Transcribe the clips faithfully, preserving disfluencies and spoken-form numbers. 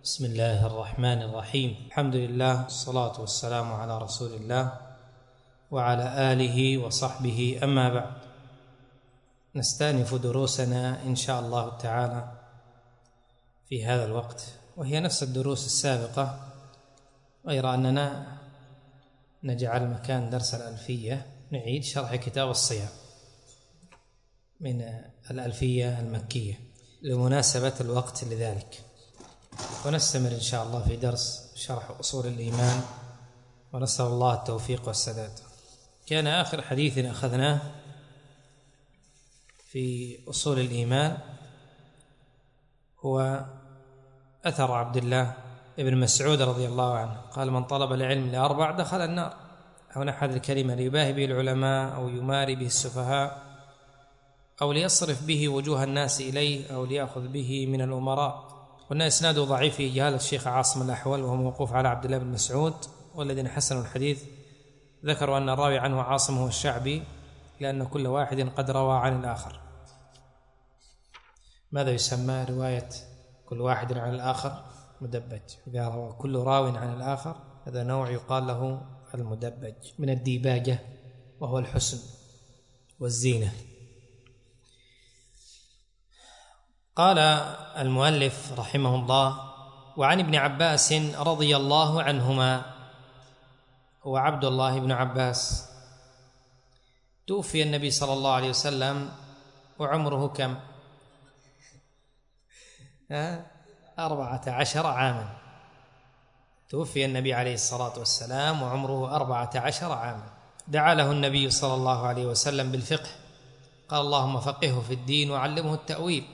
بسم الله الرحمن الرحيم. الحمد لله والصلاة والسلام على رسول الله وعلى آله وصحبه، أما بعد. نستأنف دروسنا إن شاء الله تعالى في هذا الوقت، وهي نفس الدروس السابقة، غير أننا نجعل مكان درس الألفية نعيد شرح كتاب الصيام من الألفية المكية لمناسبة الوقت لذلك، ونستمر إن شاء الله في درس شرح أصول الإيمان، ونسأل الله التوفيق والسداد. كان آخر حديث أخذناه في أصول الإيمان هو أثر عبد الله ابن مسعود رضي الله عنه، قال: من طلب العلم لأربع دخل النار، أو نحو الكلمة ليباهي به العلماء، أو يماري به السفهاء، أو ليصرف به وجوه الناس إليه، أو ليأخذ به من الأمراء. قلنا إسناده ضعيف في جهالة الشيخ عاصم الأحول، وهو موقوف على عبد الله بن مسعود، والذين حسنوا الحديث ذكروا أن الراوي عنه عاصم هو الشعبي، لأن كل واحد قد روى عن الآخر. ماذا يسمى رواية كل واحد عن الآخر؟ مدبج. إذا روى كل راو عن الآخر هذا نوع يقال له المدبج، من الديباجة، وهو الحسن والزينة. قال المؤلف رحمه الله: وعن ابن عباس رضي الله عنهما، هو عبد الله بن عباس، توفي النبي صلى الله عليه وسلم وعمره كم؟ أربعة عشر عاما. توفي النبي عليه الصلاة والسلام وعمره أربعة عشر عاما. دعا له النبي صلى الله عليه وسلم بالفقه، قال: اللهم فقهه في الدين وعلمه التأويل.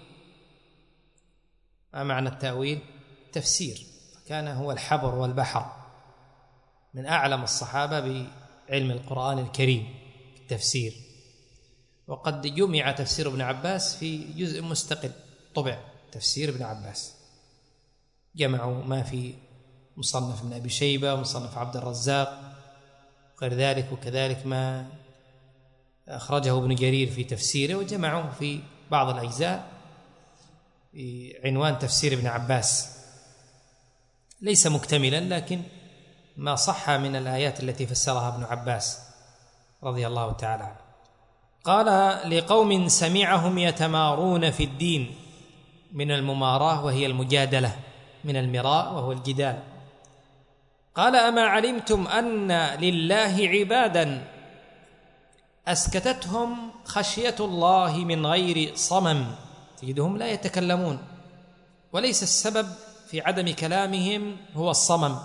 ما معنى التأويل؟ تفسير. كان هو الحبر والبحر، من أعلم الصحابة بعلم القرآن الكريم التفسير، وقد جمع تفسير ابن عباس في جزء مستقل طبع، تفسير ابن عباس، جمعوا ما في مصنف ابن أبي شيبة ومصنف عبد الرزاق غير ذلك، وكذلك ما أخرجه ابن جرير في تفسيره، وجمعوا في بعض الأجزاء بعنوان تفسير ابن عباس. ليس مكتملا، لكن ما صح من الآيات التي فسرها ابن عباس رضي الله تعالى عنه. قال: لقوم سمعهم يتمارون في الدين، من المماراة وهي المجادلة، من المراء وهو الجدال. قال: أما علمتم أن لله عبادا أسكتتهم خشية الله من غير صمم، تجدهم لا يتكلمون، وليس السبب في عدم كلامهم هو الصمم،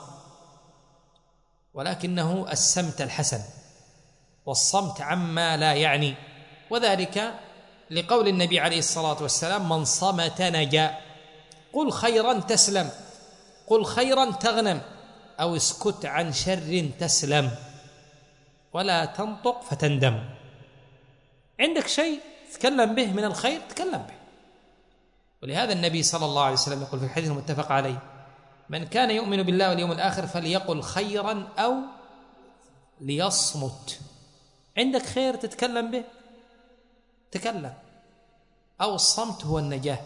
ولكنه السمت الحسن، والصمت عما لا يعني، وذلك لقول النبي عليه الصلاة والسلام: من صمت نجا. قل خيرا تسلم، قل خيرا تغنم، أو اسكت عن شر تسلم، ولا تنطق فتندم. عندك شيء تتكلم به من الخير تكلم به. ولهذا النبي صلى الله عليه وسلم يقول في الحديث المتفق عليه: من كان يؤمن بالله واليوم الآخر فليقل خيرا أو ليصمت. عندك خير تتكلم به تكلم، أو الصمت هو النجاة.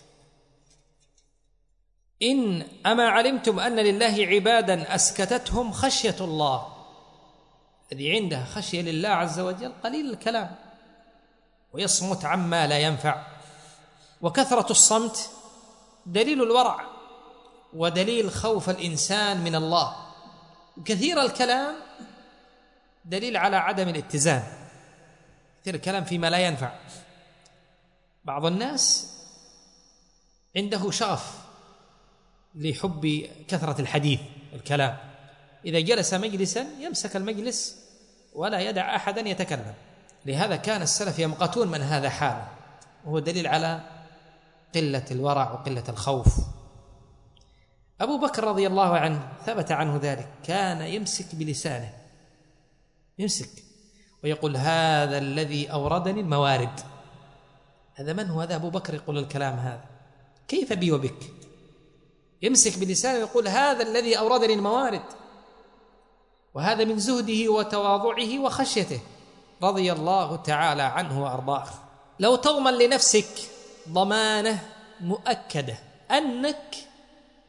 إن أما علمتم أن لله عبادا أسكتتهم خشية الله، الذي عنده خشية لله عز وجل قليل الكلام، ويصمت عما لا ينفع. وكثرة الصمت دليل الورع، ودليل خوف الإنسان من الله. كثير الكلام دليل على عدم الاتزان، كثير الكلام فيما لا ينفع. بعض الناس عنده شغف لحب كثرة الحديث والكلام، إذا جلس مجلسا يمسك المجلس ولا يدع أحدا يتكلم. لهذا كان السلف يمقتون من هذا حاله، وهو دليل على قلة الورع وقلة الخوف. أبو بكر رضي الله عنه ثبت عنه ذلك، كان يمسك بلسانه، يمسك ويقول: هذا الذي أوردني الموارد. هذا من هو؟ هذا أبو بكر يقول الكلام هذا، كيف بي وبك؟ يمسك بلسانه ويقول: هذا الذي أوردني الموارد. وهذا من زهده وتواضعه وخشيته رضي الله تعالى عنه وأرضاه. لو تضمن لنفسك ضمانة مؤكدة أنك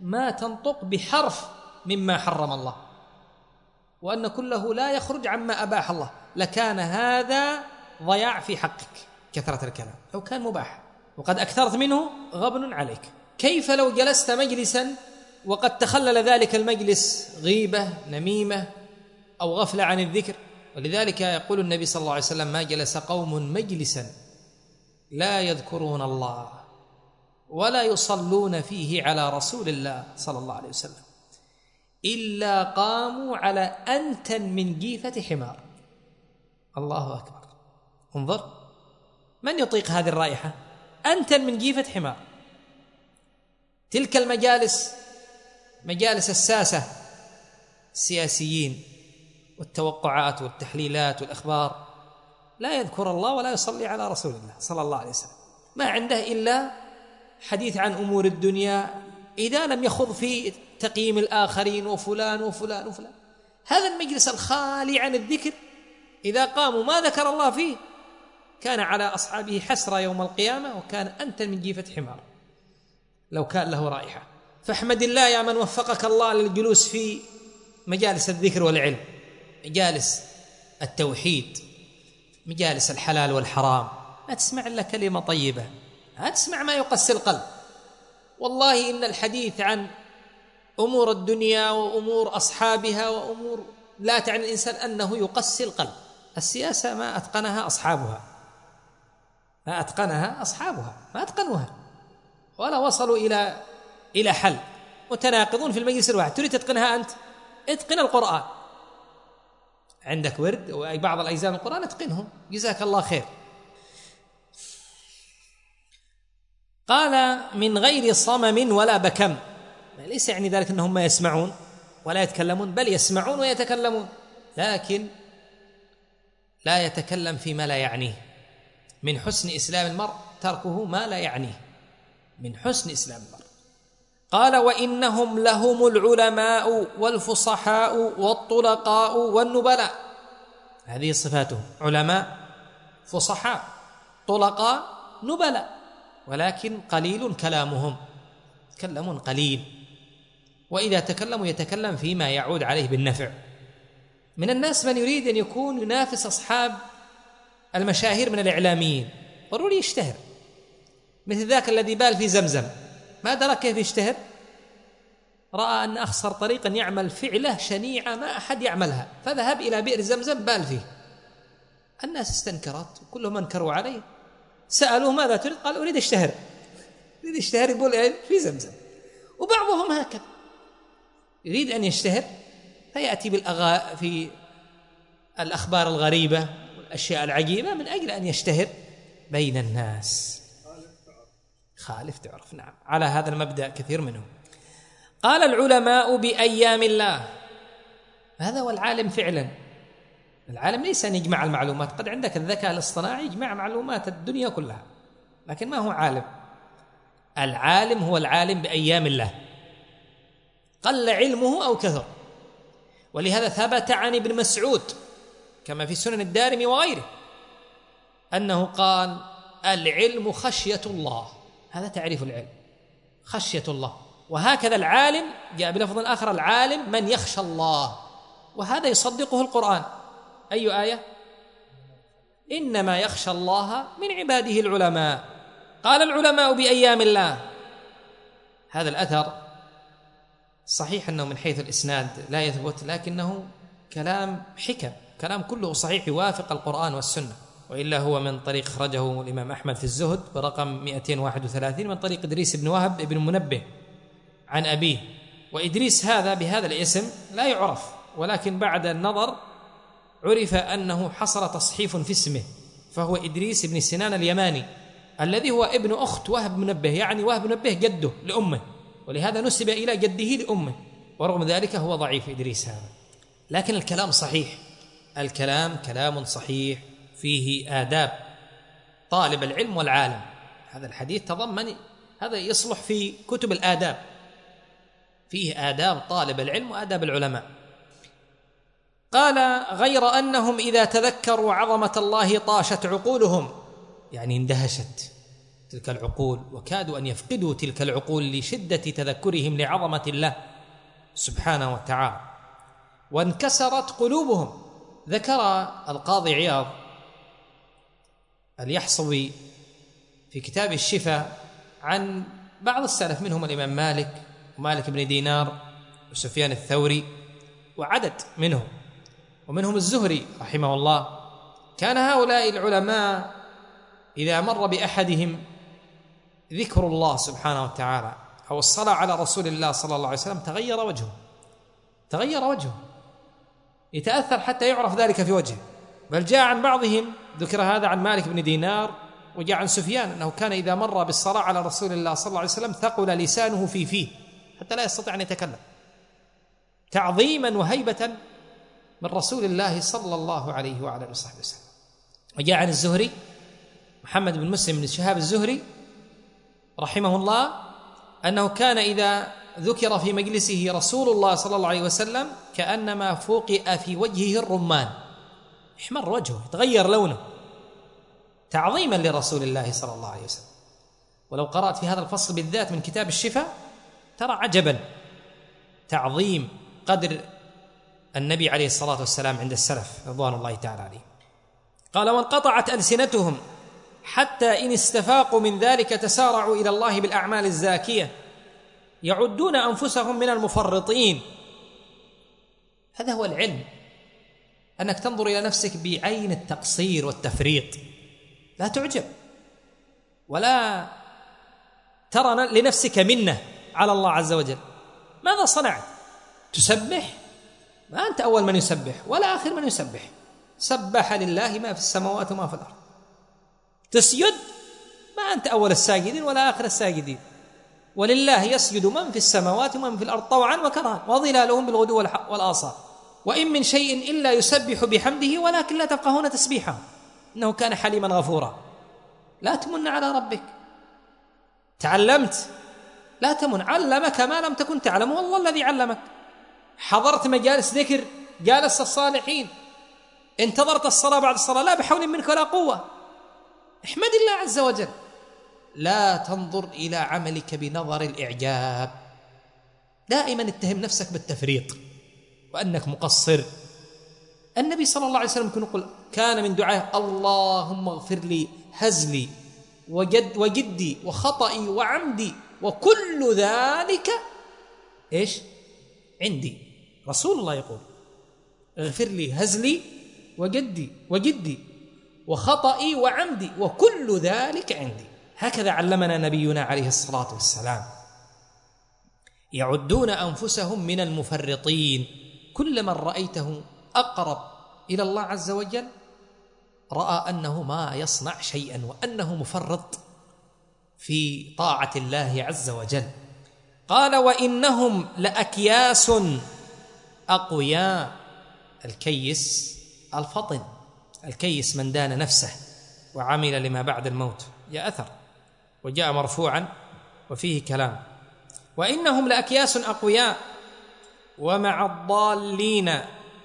ما تنطق بحرف مما حرم الله، وأن كله لا يخرج عما أباح الله، لكان هذا ضياع في حقك كثرة الكلام. لو كان مباح وقد أكثرت منه غبن عليك. كيف لو جلست مجلسا وقد تخلل ذلك المجلس غيبة، نميمة، أو غفلة عن الذكر؟ ولذلك يقول النبي صلى الله عليه وسلم: ما جلس قوم مجلسا لا يذكرون الله ولا يصلون فيه على رسول الله صلى الله عليه وسلم إلا قاموا على أنتن من جيفة حمار. الله أكبر. انظر، من يطيق هذه الرائحة؟ أنتن من جيفة حمار. تلك المجالس، مجالس الساسة، السياسيين والتوقعات والتحليلات والأخبار، لا يذكر الله ولا يصلي على رسول الله صلى الله عليه وسلم، ما عنده إلا حديث عن أمور الدنيا، إذا لم يخض في تقييم الآخرين وفلان وفلان وفلان. هذا المجلس الخالي عن الذكر إذا قاموا ما ذكر الله فيه كان على أصحابه حسرة يوم القيامة، وكان أنت من جيفة حمار لو كان له رائحة. فاحمد الله يا من وفقك الله للجلوس في مجالس الذكر والعلم، مجالس التوحيد، مجالس الحلال والحرام. ما تسمع إلا كلمة طيبة، ما تسمع ما يقسي القلب. والله إن الحديث عن أمور الدنيا وأمور أصحابها وأمور لا تعني الإنسان أنه يقسي القلب. السياسة ما أتقنها أصحابها، ما أتقنها أصحابها، ما أتقنوها ولا وصلوا إلى إلى حل، متناقضون في المجلس الواحد. تريد تتقنها أنت؟ اتقن القرآن، عندك ورد وبعض الأجزاء من القرآن اتقنهم، جزاك الله خير. قال: من غير صمم ولا بكم. ليس يعني ذلك أنهم ما يسمعون ولا يتكلمون، بل يسمعون ويتكلمون، لكن لا يتكلم فيما لا يعنيه. من حسن إسلام المرء تركه ما لا يعنيه، من حسن إسلام المرء. قال: وإنهم لهم العلماء والفصحاء والطلقاء والنبلاء. هذه صفاتهم: علماء، فصحاء، طلقاء، نبلاء، ولكن قليل كلامهم، يتكلمون قليل، وإذا تكلموا يتكلم فيما يعود عليه بالنفع. من الناس من يريد أن يكون ينافس أصحاب المشاهير من الإعلاميين، ضروري يشتهر، مثل ذاك الذي بال في زمزم، ما درك كيف يشتهر، رأى أن أخسر طريقا يعمل فعلة شنيعة ما أحد يعملها، فذهب إلى بئر زمزم بال فيه. الناس استنكرت وكلهم انكروا عليه، سألوه: ماذا تريد؟ قال: أريد أشتهر، أريد أشتهر يقول في زمزم. وبعضهم هكذا يريد أن يشتهر فيأتي بالأغا في الأخبار الغريبة والأشياء العجيبة من أجل أن يشتهر بين الناس. خالف تعرف. نعم، على هذا المبدأ كثير منهم. قال: العلماء بأيام الله. هذا هو العالم فعلا. العالم ليس أن يجمع المعلومات، قد عندك الذكاء الاصطناعي يجمع معلومات الدنيا كلها، لكن ما هو عالم. العالم هو العالم بأيام الله، قل علمه أو كثر. ولهذا ثبت عن ابن مسعود كما في سنن الدارمي وغيره أنه قال: العلم خشية الله. هذا تعريف العلم، خشية الله. وهكذا العالم جاء بلفظ آخر: العالم من يخشى الله، وهذا يصدقه القرآن. أي آية؟ إنما يخشى الله من عباده العلماء. قال: العلماء بأيام الله. هذا الأثر صحيح أنه من حيث الإسناد لا يثبت، لكنه كلام حكم، كلام كله صحيح يوافق القرآن والسنة، وإلا هو من طريق خرجه الإمام أحمد في الزهد برقم مئتين وواحد وثلاثين من طريق إدريس بن وهب بن منبه عن أبيه. وإدريس هذا بهذا الاسم لا يعرف، ولكن بعد النظر عرف أنه حصل تصحيف في اسمه، فهو إدريس بن سنان اليماني الذي هو ابن أخت وهب منبه، يعني وهب منبه جده لأمه، ولهذا نسب إلى جده لأمه، ورغم ذلك هو ضعيف إدريس هذا. لكن الكلام صحيح، الكلام كلام صحيح فيه آداب طالب العلم والعالم. هذا الحديث تضمن هذا، يصلح في كتب الآداب، فيه آداب طالب العلم وآداب العلماء. قال: غير أنهم إذا تذكروا عظمة الله طاشت عقولهم، يعني اندهشت، تلك العقول، وكادوا أن يفقدوا تلك العقول لشدة تذكرهم لعظمة الله سبحانه وتعالى، وانكسرت قلوبهم. ذكر القاضي عياض اليحصوي في كتاب الشفاء عن بعض السلف، منهم الإمام مالك ومالك بن دينار وسفيان الثوري وعدد منهم، ومنهم الزهري رحمه الله. كان هؤلاء العلماء إذا مر بأحدهم ذكر الله سبحانه وتعالى أو الصلاة على رسول الله صلى الله عليه وسلم تغير وجهه، تغير وجهه، يتأثر حتى يعرف ذلك في وجهه. بل جاء عن بعضهم، ذكر هذا عن مالك بن دينار وجاء عن سفيان، أنه كان إذا مر بالصلاة على رسول الله صلى الله عليه وسلم ثقل لسانه في فيه حتى لا يستطيع أن يتكلم، تعظيما وهيبة من رسول الله صلى الله عليه وعلى آله وصحبه وسلم. وجاء عن الزهري محمد بن مسلم بن شهاب الزهري رحمه الله أنه كان إذا ذكر في مجلسه رسول الله صلى الله عليه وسلم كأنما فوقئ في وجهه الرمان، احمر وجهه، تغير لونه، تعظيما لرسول الله صلى الله عليه وسلم. ولو قرأت في هذا الفصل بالذات من كتاب الشفاء ترى عجبا تعظيم قدر النبي عليه الصلاة والسلام عند السلف رضوان الله تعالى عليه. قال: وانقطعت ألسنتهم حتى إن استفاقوا من ذلك تسارعوا إلى الله بالأعمال الزاكية يعدون أنفسهم من المفرطين. هذا هو العلم، أنك تنظر إلى نفسك بعين التقصير والتفريط، لا تعجب ولا ترى لنفسك منة على الله عز وجل. ماذا صنعت؟ تسبح؟ ما أنت أول من يسبح ولا آخر من يسبح، سبح لله ما في السماوات وما في الأرض. تسجد؟ ما أنت أول الساجدين ولا آخر الساجدين، ولله يسجد من في السماوات ومن في الأرض طوعا وكرها وظلالهم بالغدو والآصال وإن من شيء إلا يسبح بحمده ولكن لا تفقهون تسبيحه إنه كان حليما غفورا. لا تمن على ربك، تعلمت لا تمن، علمك ما لم تكن تعلمه والله الذي علمك. حضرت مجالس ذكر، جالس الصالحين، انتظرت الصلاة بعد الصلاة، لا بحول منك ولا قوة، احمد الله عز وجل. لا تنظر إلى عملك بنظر الإعجاب، دائما اتهم نفسك بالتفريط وأنك مقصر. النبي صلى الله عليه وسلم كان يقول، كان من دعائه: اللهم اغفر لي هزلي وجد وجدي وخطئي وعمدي وكل ذلك إيش عندي. رسول الله يقول: اغفر لي هزلي وجدي وجدي وخطئي وعمدي وكل ذلك عندي. هكذا علمنا نبينا عليه الصلاة والسلام. يعدون أنفسهم من المفرطين. كل من رأيته أقرب إلى الله عز وجل رأى أنه ما يصنع شيئا وأنه مفرط في طاعة الله عز وجل. قال: وإنهم لأكياس أقوياء. الكيس الفطن، الكيس من دان نفسه وعمل لما بعد الموت. جاء أثر وجاء مرفوعا وفيه كلام. وإنهم لأكياس أقوياء ومع الضالين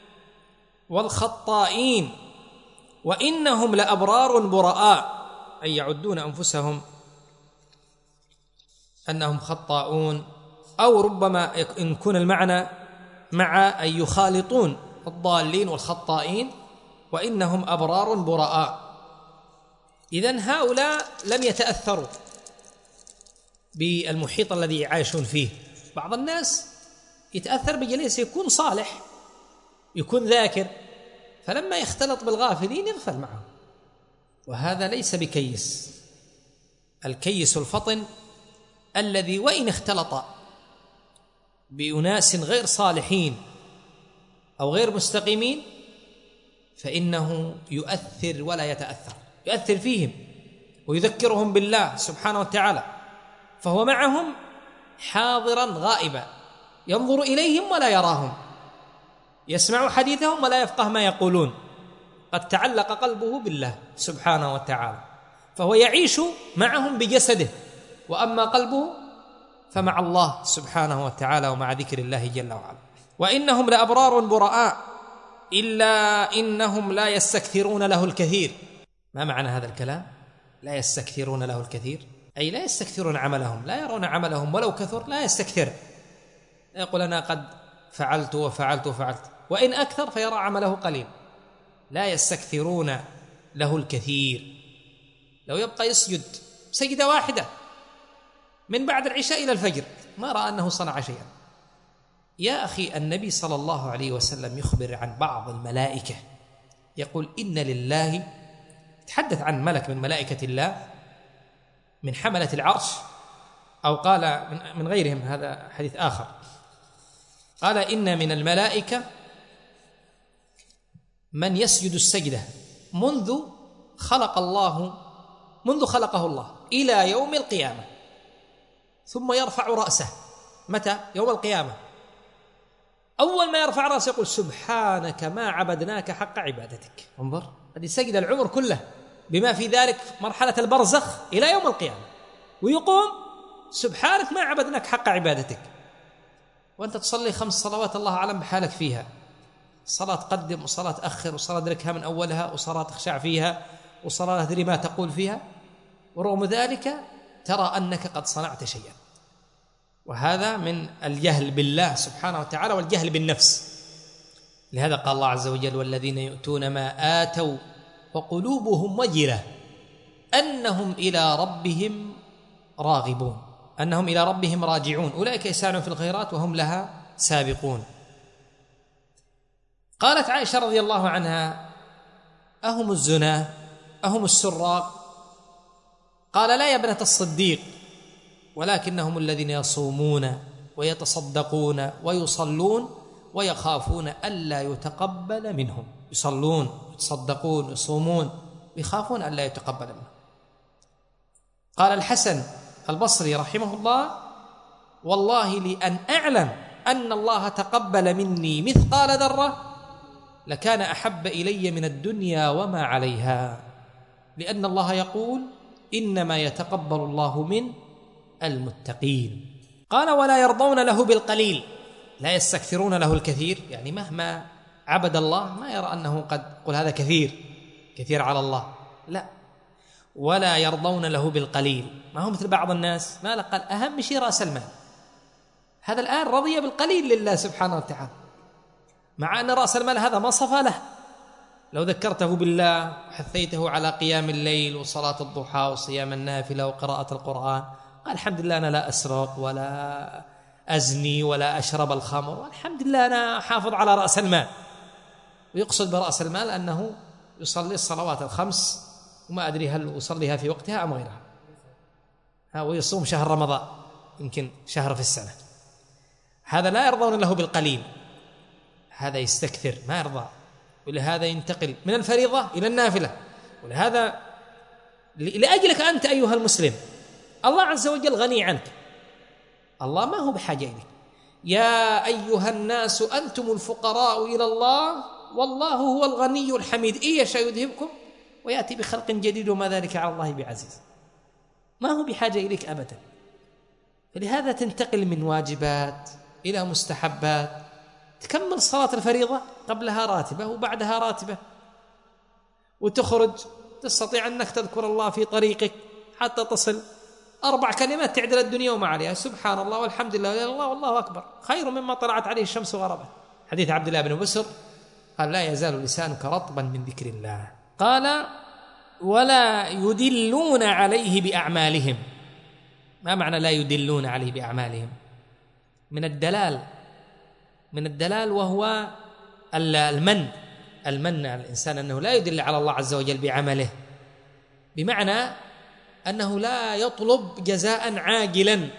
والخطائين وإنهم لأبرار براء، أي يعدون أنفسهم أنهم خطاؤون، أو ربما إن كن المعنى مع أن يخالطون الضالين والخطائين وإنهم أبرار براء. إذن هؤلاء لم يتأثروا بالمحيط الذي يعيشون فيه. بعض الناس يتأثر بجليس يكون صالح يكون ذاكر، فلما يختلط بالغافلين يغفل معهم، وهذا ليس بكيس. الكيس الفطن الذي وإن اختلط بأناس غير صالحين أو غير مستقيمين فإنه يؤثر ولا يتأثر، يؤثر فيهم ويذكرهم بالله سبحانه وتعالى، فهو معهم حاضرا غائبا، ينظر إليهم ولا يراهم، يسمع حديثهم ولا يفقه ما يقولون، قد تعلق قلبه بالله سبحانه وتعالى، فهو يعيش معهم بجسده، وأما قلبه فمع الله سبحانه وتعالى ومع ذكر الله جل وعلا. وإنهم لأبرار براء إلا إنهم لا يستكثرون له الكثير. ما معنى هذا الكلام؟ لا يستكثرون له الكثير، أي لا يستكثرون عملهم، لا يرون عملهم ولو كثر لا يستكثر، يقول أنا قد فعلت وفعلت وفعلت، وإن أكثر فيرى عمله قليل، لا يستكثرون له الكثير. لو يبقى يسجد سجدة واحدة من بعد العشاء إلى الفجر ما رأى أنه صنع شيئا. يا أخي النبي صلى الله عليه وسلم يخبر عن بعض الملائكة يقول إن لله، يتحدث عن ملك من ملائكة الله من حملة العرش، أو قال من غيرهم، هذا حديث آخر، قال إن من الملائكة من يسجد السجدة منذ خلق الله منذ خلقه الله إلى يوم القيامة، ثم يرفع رأسه متى؟ يوم القيامة. أول ما يرفع رأسه يقول سبحانك ما عبدناك حق عبادتك. انظر، هذه سجدة العمر كله بما في ذلك مرحلة البرزخ إلى يوم القيامة، ويقوم سبحانك ما عبدناك حق عبادتك، وأنت تصلي خمس صلوات الله أعلم بحالك فيها، صلاة قدم وصلاة أخر وصلاة أدركها من أولها وصلاة تخشع فيها وصلاة أدري ما تقول فيها، ورغم ذلك ترى أنك قد صنعت شيئا. وهذا من الجهل بالله سبحانه وتعالى والجهل بالنفس. لهذا قال الله عز وجل والذين يؤتون ما آتوا وقلوبهم وجلة أنهم إلى ربهم راغبون أنهم إلى ربهم راجعون أولئك يسارعون في الخيرات وهم لها سابقون. قالت عائشة رضي الله عنها أهم الزنا أهم السراق؟ قال لا يا ابنة الصديق، ولكنهم الذين يصومون ويتصدقون ويصلون ويخافون ألا يتقبل منهم. يصلون يتصدقون يصومون يخافون ألا يتقبل منهم. قال الحسن البصري رحمه الله والله لأن أعلم أن الله تقبل مني مثقال ذرة لكان أحب إلي من الدنيا وما عليها، لأن الله يقول إنما يتقبل الله من المتقين. قال ولا يرضون له بالقليل، لا يستكثرون له الكثير، يعني مهما عبد الله ما يرى أنه قد قل هذا كثير كثير على الله، لا. ولا يرضون له بالقليل، ما هو مثل بعض الناس ما قال أهم شيء رأس المال، هذا الآن رضي بالقليل لله سبحانه وتعالى، مع أن رأس المال هذا ما صفى له. لو ذكرته بالله وحثيته على قيام الليل وصلاة الضحى وصيام النافلة وقراءة القرآن قال الحمد لله أنا لا أسرق ولا أزني ولا أشرب الخمر، والحمد لله أنا حافظ على رأس المال. ويقصد برأس المال أنه يصلي الصلوات الخمس وما أدري هل يصليها في وقتها أم غيرها، ويصوم شهر رمضان يمكن شهر في السنة. هذا لا يرضون له بالقليل، هذا يستكثر ما يرضى، ولهذا ينتقل من الفريضة إلى النافلة. ولهذا لأجلك أنت أيها المسلم الله عز وجل غني عنك، الله ما هو بحاجة إليك. يا أيها الناس أنتم الفقراء إلى الله والله هو الغني الحميد إن يشاء يذهبكم ويأتي بخلق جديد وما ذلك على الله بعزيز، ما هو بحاجة إليك أبدا. فلهذا تنتقل من واجبات إلى مستحبات، تكمل صلاة الفريضة قبلها راتبة وبعدها راتبة، وتخرج تستطيع أنك تذكر الله في طريقك حتى تصل أربع كلمات تعدل الدنيا وما عليها، سبحان الله والحمد لله ولا الله والله أكبر خير مما طلعت عليه الشمس وغربت. حديث عبد الله بن بسر قال لا يزال لسانك رطبا من ذكر الله. قال ولا يدلون عليه بأعمالهم. ما معنى لا يدلون عليه بأعمالهم؟ من الدلال من الدلال وهو المن المن على الإنسان أنه لا يدل على الله عز وجل بعمله، بمعنى أنه لا يطلب جزاء عاجلا،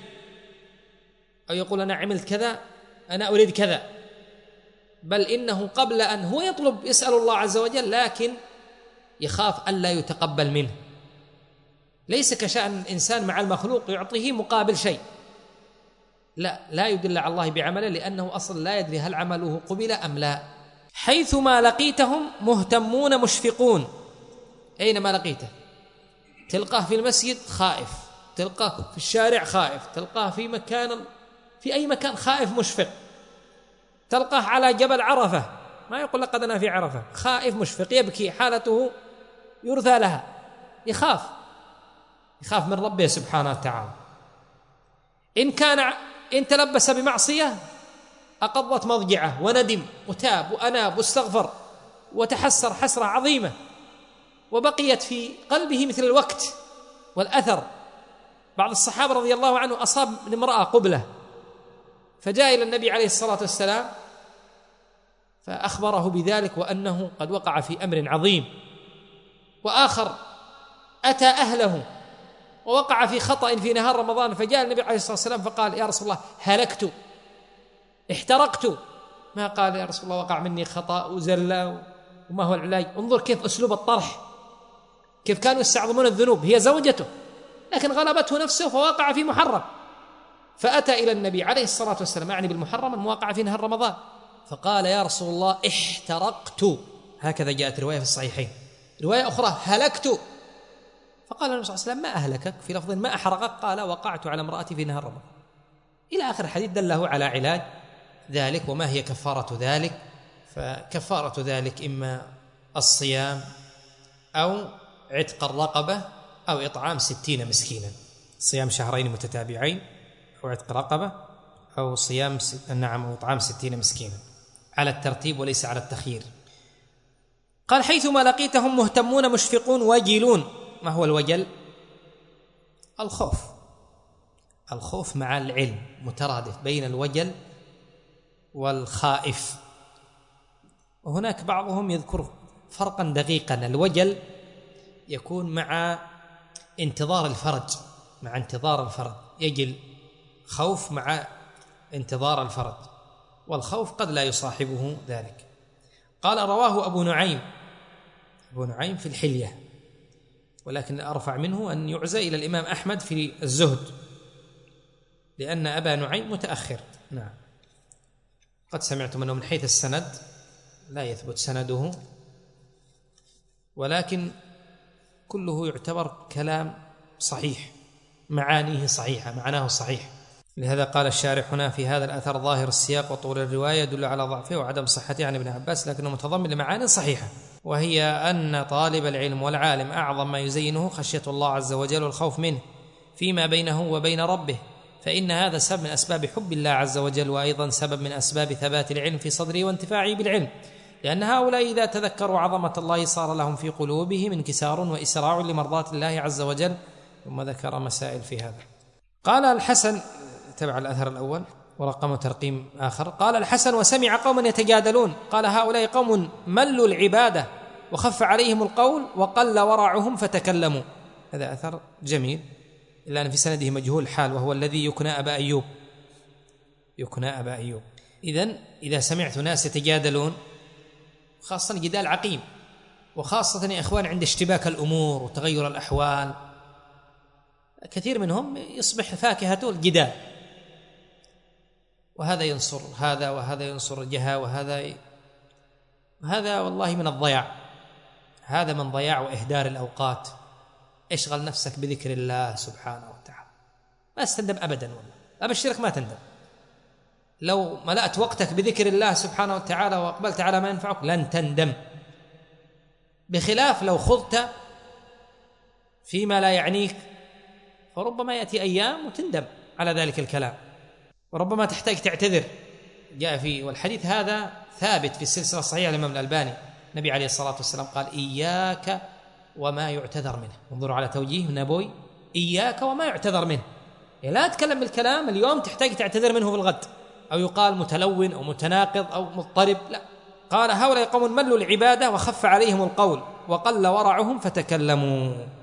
أو يقول أنا عملت كذا أنا أريد كذا، بل إنه قبل أن هو يطلب يسأل الله عز وجل لكن يخاف ألا يتقبل منه. ليس كشأن الإنسان مع المخلوق يعطيه مقابل شيء، لا لا يدل على الله بعمله لأنه أصلا لا يدري هل عمله قبل أم لا. حيثما لقيتهم مهتمون مشفقون، أينما لقيته تلقاه في المسجد خائف، تلقاه في الشارع خائف، تلقاه في مكان في أي مكان خائف مشفق، تلقاه على جبل عرفة ما يقول لقد أنا في عرفة، خائف مشفق يبكي، حالته يرثى لها، يخاف. يخاف من ربه سبحانه وتعالى. إن كان إن تلبس بمعصية أقضت مضجعه وندم وتاب وأناب واستغفر وتحسر حسرة عظيمة، وبقيت في قلبه مثل الوقت والأثر. بعض الصحابة رضي الله عنه أصاب من امرأة قبلة، فجاء إلى النبي عليه الصلاة والسلام فأخبره بذلك وأنه قد وقع في أمر عظيم. وآخر أتى أهله ووقع في خطأ في نهار رمضان، فجاء النبي عليه الصلاة والسلام فقال: يا رسول الله هلكت، احترقت. ما قال: يا رسول الله وقع مني خطأ وزلة وما هو العلاج. انظر كيف أسلوب الطرح، كيف كانوا يستعظمون الذنوب. هي زوجته لكن غلبته نفسه فوقع في محرم، فأتى إلى النبي عليه الصلاة والسلام يعني بالمحرم المواقع في نهار رمضان، فقال: يا رسول الله احترقت. هكذا جاءت رواية في الصحيحين. رواية أخرى: هلكت. فقال النبي صلى الله عليه وسلم: ما أهلكك؟ في لفظ: ما أحرقك؟ قال: وقعت على امرأتي في نهار رمضان، إلى آخر الحديث دله على علاج ذلك وما هي كفارة ذلك. فكفارة ذلك إما الصيام أو عتق الرقبة أو إطعام ستين مسكينا، صيام شهرين متتابعين أو عتق رقبة أو صيام س... نعم أو إطعام ستين مسكينا، على الترتيب وليس على التخيير. قال: حيثما لقيتهم مهتمون مشفقون وجلون. ما هو الوجل؟ الخوف. الخوف مع العلم، مترادف بين الوجل والخائف. وهناك بعضهم يذكر فرقا دقيقا. الوجل يكون مع انتظار الفرج، مع انتظار الفرج يجل، خوف مع انتظار الفرج، والخوف قد لا يصاحبه ذلك. قال: رواه أبو نعيم، أبو نعيم في الحلية، ولكن أرفع منه أن يعزى إلى الإمام أحمد في الزهد، لأن أبا نعيم متأخر. نعم، قد سمعتم أنه من حيث السند لا يثبت سنده، ولكن كله يعتبر كلام صحيح، معانيه صحيحة، معناه صحيح. لهذا قال الشارح هنا: في هذا الأثر ظاهر السياق وطول الرواية يدل على ضعفه وعدم صحته عن ابن عباس، لكنه متضمن لمعاني صحيحة، وهي أن طالب العلم والعالم أعظم ما يزينه خشية الله عز وجل والخوف منه فيما بينه وبين ربه، فإن هذا سبب من أسباب حب الله عز وجل، وأيضا سبب من أسباب ثبات العلم في صدره وانتفاعه بالعلم، لأن هؤلاء إذا تذكروا عظمة الله صار لهم في قلوبهم انكسار وإسراع لمرضاة الله عز وجل. ثم ذكر مسائل في هذا. قال الحسن، تبع الأثر الأول ورقم ترقيم آخر، قال الحسن: وسمع قوما يتجادلون، قال: هؤلاء قوم ملوا العبادة وخف عليهم القول وقل ورعهم فتكلموا. هذا أثر جميل، إلا أن في سنده مجهول حال، وهو الذي يكنى أبا أيوب، يكنى أبا أيوب. إذن إذا سمعت ناس يتجادلون، خاصة جدال عقيم، وخاصة يا إخوان عند اشتباك الأمور وتغير الأحوال، كثير منهم يصبح فاكهته الجدال، وهذا ينصر هذا وهذا ينصر الجهة وهذا ي... هذا والله من الضياع، هذا من ضياع وإهدار الأوقات. اشغل نفسك بذكر الله سبحانه وتعالى، ما تندم أبدا، والله أبشرك ما تندم. لو ملأت وقتك بذكر الله سبحانه وتعالى وأقبلت على ما ينفعك لن تندم، بخلاف لو خضت فيما لا يعنيك، فربما يأتي أيام وتندم على ذلك الكلام، وربما تحتاج تعتذر. جاء في والحديث هذا ثابت في السلسلة الصحيحة للإمام الألباني، النبي عليه الصلاة والسلام قال: إياك وما يعتذر منه. انظروا على توجيه النبوي: إياك وما يعتذر منه، يعني لا تتكلم بالكلام اليوم تحتاج تعتذر منه في الغد، أو يقال متلون أو متناقض أو مضطرب، لا. قال: هؤلاء قوم ملوا العبادة وخف عليهم القول وقل ورعهم فتكلموا.